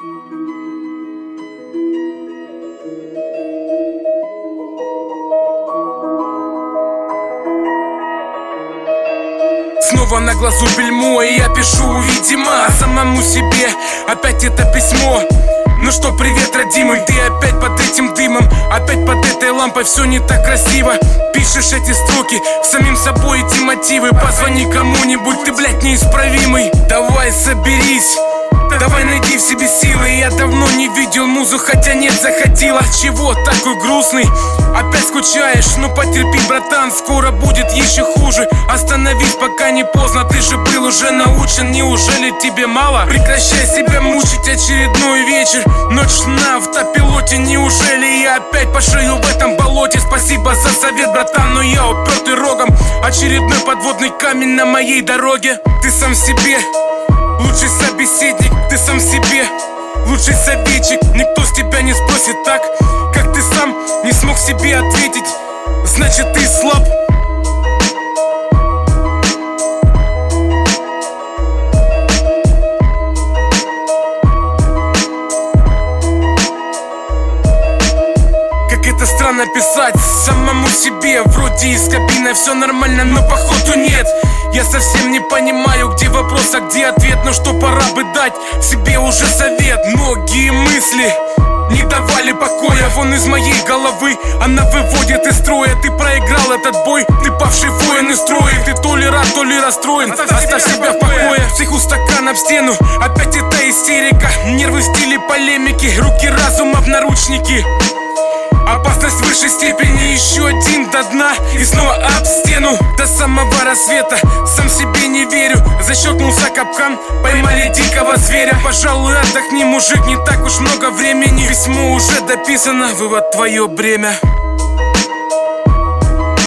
Снова на глазу бельмо, и я пишу, видимо, самому себе опять это письмо. Ну что, привет, родимый, ты опять под этим дымом, опять под этой лампой, все не так красиво. Пишешь эти строки, самим собой эти мотивы. Позвони кому-нибудь, ты, блядь, неисправимый. Давай соберись, давай найди в себе силы. Я давно не видел музу, хотя нет, заходила. Чего такой грустный? Опять скучаешь? Ну потерпи, братан, скоро будет еще хуже. Остановись, пока не поздно, ты же был уже научен. Неужели тебе мало? Прекращай себя мучить, очередной вечер. Ночь на автопилоте, неужели я опять по шею в этом болоте? Спасибо за совет, братан, но я упертый рогом. Очередной подводный камень на моей дороге. Ты сам себе лучший собеседник, ты сам себе лучший советчик. Никто с тебя не спросит так, как ты сам не смог себе ответить. Значит, ты слаб. Как это странно писать самому себе. Вроде из кабины все нормально, но походу нет. Я совсем не понимаю, где вопрос, а где ответ. Но что, пора бы дать себе уже совет. Многие мысли не давали покоя. Вон из моей головы она выводит из строя. Ты проиграл этот бой, ты павший воин из строя. Ты то ли рад, то ли расстроен, оставь себя в покое. Психу стакан об стену, опять эта истерика. Нервы в стиле полемики, руки разума в наручники. Опасность в высшей степени, еще один до дна. И снова об стену до самого рассвета. Сам себе не верю, защелкнулся капкан. Поймали дикого зверя. Пожалуй, отдохни, мужик, не так уж много времени. Письмо уже дописано, вывод, твое бремя.